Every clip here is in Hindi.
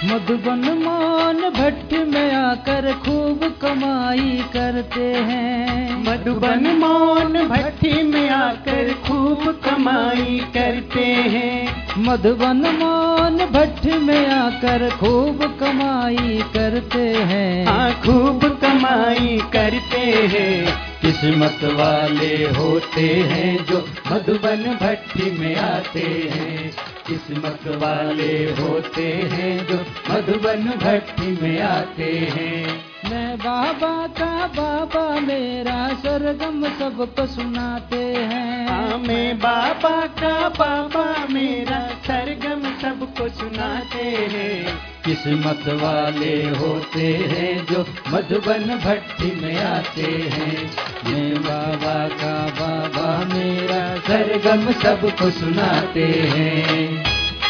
मधुबन मौन भट्ट में आकर खूब कमाई करते हैं। मधुबन मौन भट्टी में आकर खूब कमाई करते हैं। मधुबन मौन भट्ट में आकर खूब कमाई करते हैं। हाँ खूब कमाई करते हैं। किस्मत वाले होते हैं जो मधुबन भट्टी में आते हैं। किस्मत वाले होते हैं जो मधुबन भट्टी में आते हैं। मैं बाबा का बाबा मेरा सरगम सबको सुनाते हैं। हाँ मैं बाबा का बाबा मेरा सरगम सबको सुनाते हैं। किस्मत वाले होते हैं जो मधुबन भट्टी में आते हैं। मैं बाबा का बाबा मेरा सरगम सबको सुनाते हैं।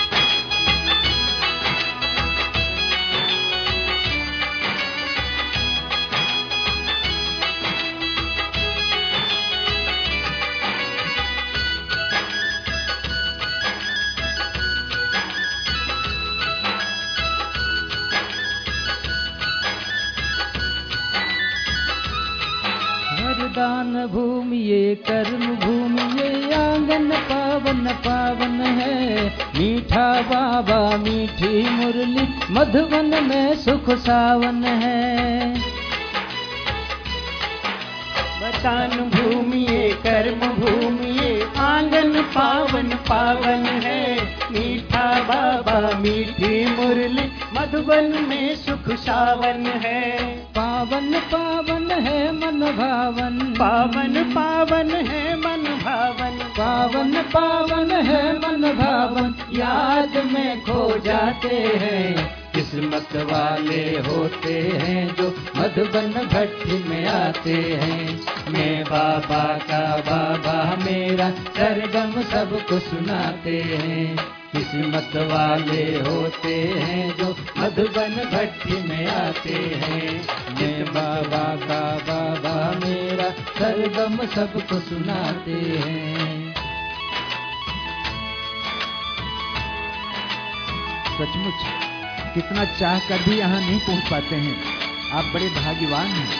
दान भूमि ये कर्म भूमि ये आंगन पावन पावन है। मीठा बाबा मीठी मुरली मधुबन में सुख सावन है। दान भूमि ये कर्म भूमि ये आंगन पावन पावन है। मीठा बाबा मीठी मुरली मधुबन में सुख सावन है। पावन पावन है मन भावन। पावन पावन है मन भावन। पावन पावन है मन भावन याद में खो जाते हैं। किस्मत वाले होते हैं जो मधुबन भट्टी में आते हैं। मैं बाबा का बाबा मेरा सरगम सबको सुनाते हैं। किस्मत वाले होते हैं जो मधुबन भट्टी में आते हैं। मैं बाबा का बाबा मेरा सरगम सबको सुनाते हैं। सचमुच कितना चाह कर भी यहाँ नहीं पहुँच पाते हैं। आप बड़े भाग्यवान हैं।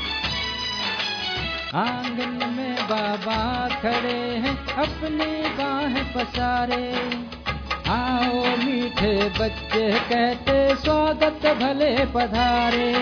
आंगन में बाबा खड़े हैं अपनी बाहें पसारे। आओ मीठे बच्चे कहते स्वागत भले पधारे।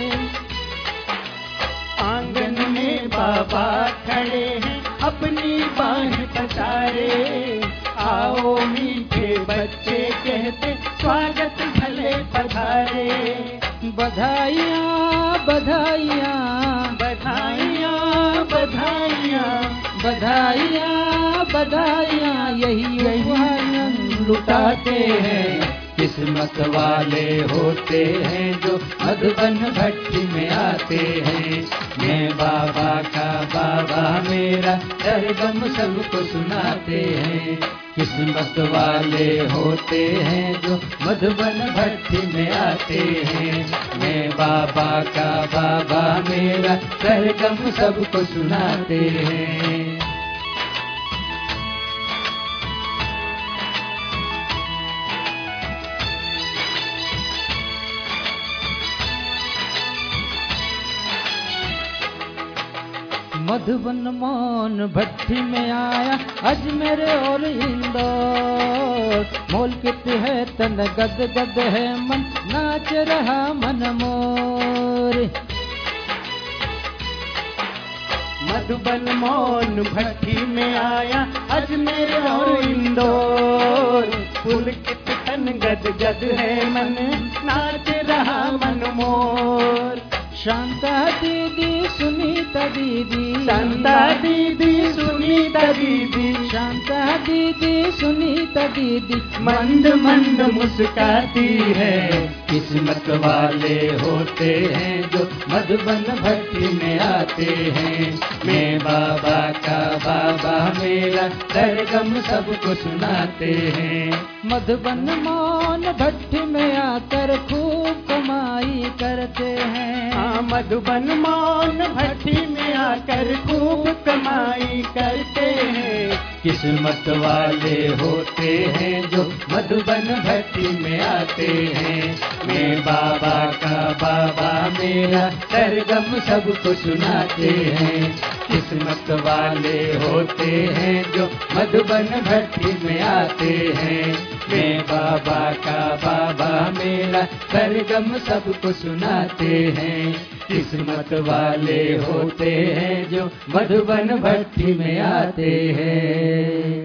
आंगन में बाबा खड़े हैं अपनी बाहें पसारे। आओ मीठे बच्चे कहते स्वागत भले पधारे। बधाइयाँ बधाइयाँ बधाइयाँ बधाइयाँ बधाइयाँ बधाइयाँ यही उपहार लुटाते हैं। किस्मत वाले होते हैं जो मधुबन भट्टी में आते हैं। मैं बाबा का बाबा मेरा सरगम सबको सुनाते हैं। किस्मत वाले होते हैं जो मधुबन भट्टी में आते हैं। मैं बाबा का बाबा मेरा सरगम सबको सुनाते हैं। मधुबन मौन भट्टी में आया अजमेर और इंदौर। मोलकित है तन गद गद है मन नाच रहा मन मोर। मधुबन मौन भट्टी में आया अजमेर और इंदौर। पुलकित तन गद गद है मन नाच रहा मन मोर। शांता दीदी सुनीता दीदी। शांता दीदी सुनीता दीदी। शांता दीदी सुनीता दीदी मंद मंद मुस्काती है। किस्मत वाले होते हैं जो मधुबन भट्टी में आते हैं। मैं बाबा का बाबा मेरा सरगम सबको सुनाते हैं। मधुबन मौन भट्टी में आकर खूब कमाई करते हैं। मधुबन मौन भट्टी में आकर खूब कमाई करते हैं। किस्मत वाले होते हैं जो मधुबन भट्टी में आते हैं। मैं बाबा का बाबा मेरा सरगम सबको सुनाते हैं। किस्मत वाले होते हैं जो मधुबन भट्टी में आते हैं। मैं बाबा का बाबा मेरा सरगम सबको सुनाते हैं। किस्मत वाले होते हैं जो मधुबन भट्टी में आते हैं।